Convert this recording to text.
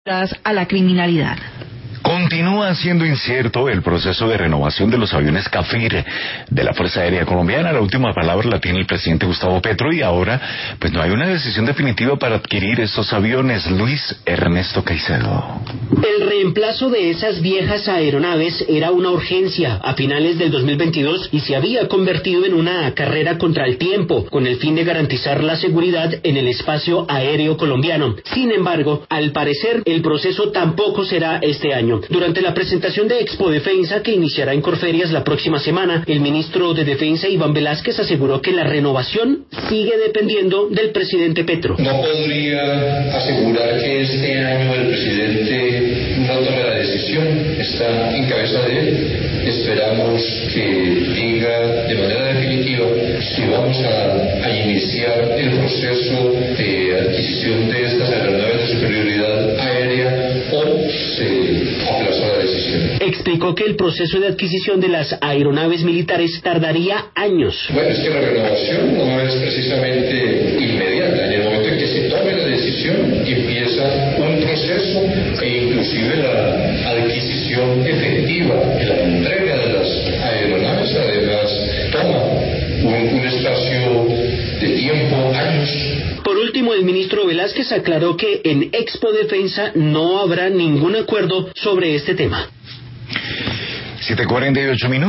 a la criminalidad. Continúa siendo incierto el proceso de renovación de los aviones CAFIR de la Fuerza Aérea Colombiana. La última palabra la tiene el presidente Gustavo Petro y ahora pues no hay una decisión definitiva para adquirir estos aviones. Luis Ernesto Caicedo. El reemplazo de esas viejas aeronaves era una urgencia a finales del 2022 y se había convertido en una carrera contra el tiempo con el fin de garantizar la seguridad en el espacio aéreo colombiano. Sin embargo, al parecer el proceso tampoco será este año. Durante la presentación de Expo Defensa, que iniciará en Corferias la próxima semana, el ministro de Defensa, Iván Velázquez, aseguró que la renovación sigue dependiendo del presidente Petro. No podría asegurar que este año el presidente no tome la decisión, está en cabeza de él. Esperamos que diga de manera definitiva si vamos a iniciar el proceso de adquisición de estas aeronaves de superioridad aérea o se aplaza la decisión. Explicó que el proceso de adquisición de las aeronaves militares tardaría años. Bueno, es que la renovación no es precisamente inmediata. En el momento en que se tome la decisión, empieza un proceso e inclusive la adquisición efectiva, la entrega de las aeronaves, además toma un espacio de tiempo, años. Por último, el ministro Velázquez aclaró que en Expo Defensa no habrá ningún acuerdo sobre este tema. 7:48 minutos.